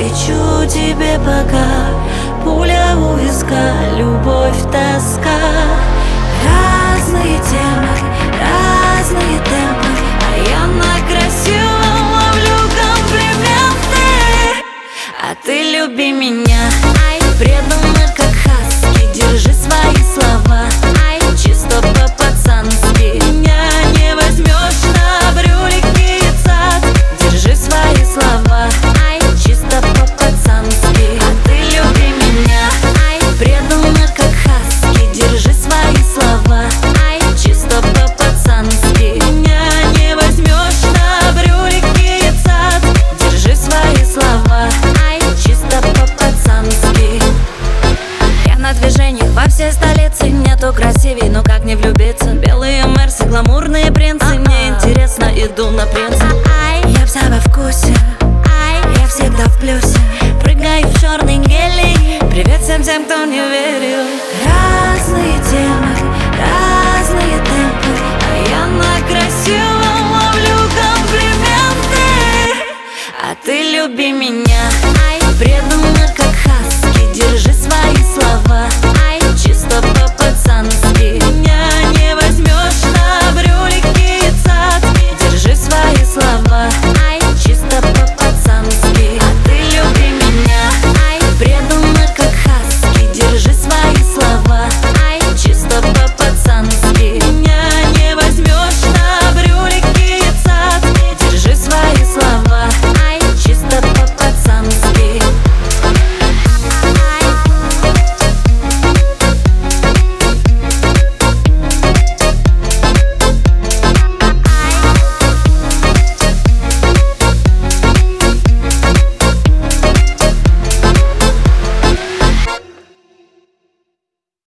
лечу тебе пока, пуля у виска, любовь, тоска. Разные темы, разные темпы, а я на красивом ловлю комплименты. А ты люби меня, преданно как хаски, держи свои слова, чисто по-пацански. Меня не возьмешь на брюлики и цак, держи свои слова, чисто по-пацански. А ты люби меня, преданно как хаски, держи свои слова, чисто по-пацански. Меня не возьмешь на брюлики и цак, держи свои слова, чисто по-пацански. Я на движениях во всей столице, нету красивей, но как не влюбиться. Белые мерсы, гламурные принцы, мне интересно, иду на принца. Я вся во вкусе, я всегда в плюсе, прыгаю в черный гелий. Привет всем тем, кто не верил. Разные темы, разные темпы, а я на красивом ловлю комплименты. А ты люби меня, преданно